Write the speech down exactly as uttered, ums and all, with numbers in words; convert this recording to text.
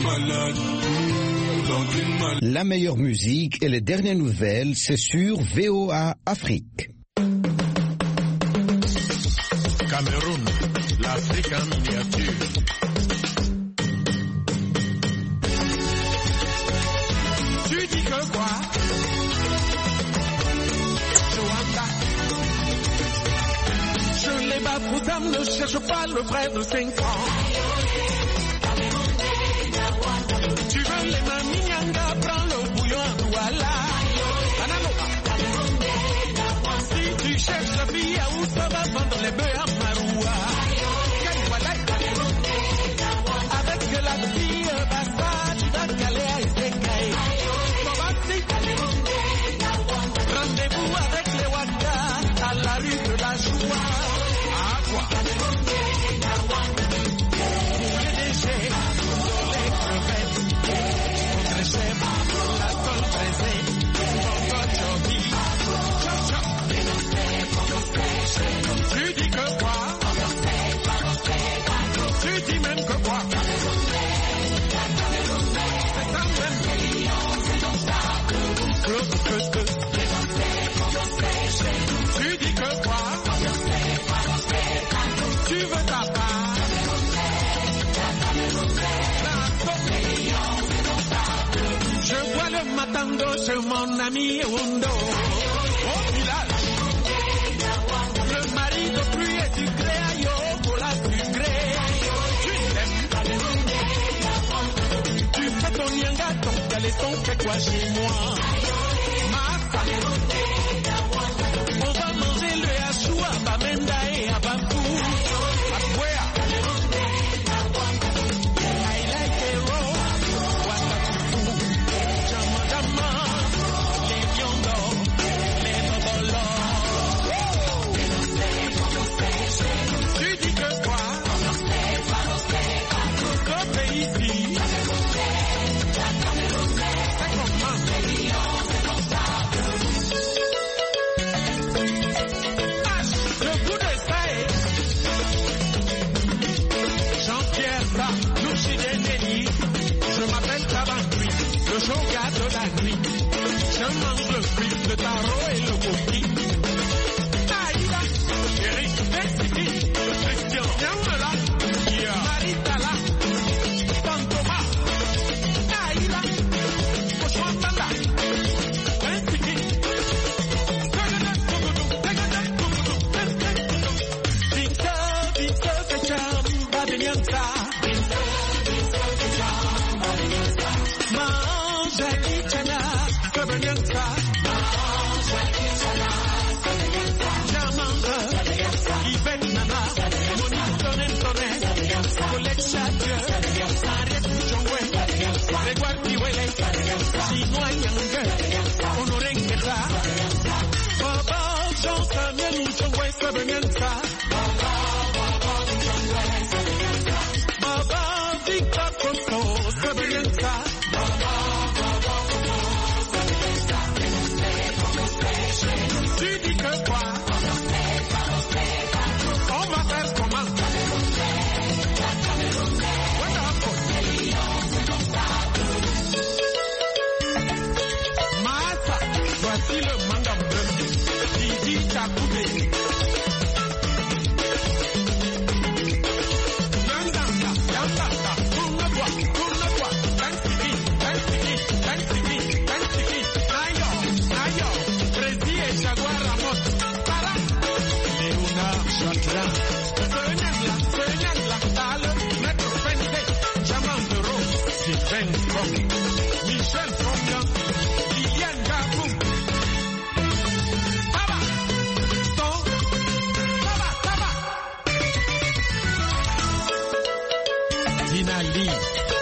La meilleure musique et les dernières nouvelles, c'est sur V O A Afrique. Cameroun, l'Afrique en miniature. Tu dis que quoi? Joanda. Je les bats pour âme, ne cherche pas le frère de cinq ans. Tu veux les maminianga, prends le bouillon à Douala. Si tu cherches la fille à où ça va vendre les bœufs à Maroua. Avec la fille Bassa, tu vas caler à Isekai. Rendez-vous avec les Wanda à la rue de la Joie. À quoi? Pour les déchets, les crevettes, contre chef, la sonne pressée, pour Gojobi. Tu dis que quoi? Tu dis même que quoi? C'est ça même. Que, que, que. Tu dis que quoi? Tu veux ta part? Je vois le matando chez mon ami Wundo. Au village, le mari de pluie et du gré à yo pour la sucrée. Tu l'aimes? Tu fais ton yanga, ton galéton fait quoi chez moi? Ma on va manger le hachou à Bamenda et à Bambou. À Bouéa. I like a roll. Watakufu. Jamadama. Les Biondo. Les Nobolo. Tu dis que quoi? Que fait ici? C'est comment? Le shoga de la nuit, je mange le fruit, le tarot et le coquille. Aïda, Eric, Mexique, Christian, Yamala, Maritala, Tantoma, Aïda, Oshwantala, Mexique. Victor, Victor, Kacham, Babinianta. Tu dis que quoi? On va faire comment? Massa, voici le manga bleu. Didi Takoubé. Michel Fongan, Liliane Gabou. Taba, stop, taba, taba. Dinali.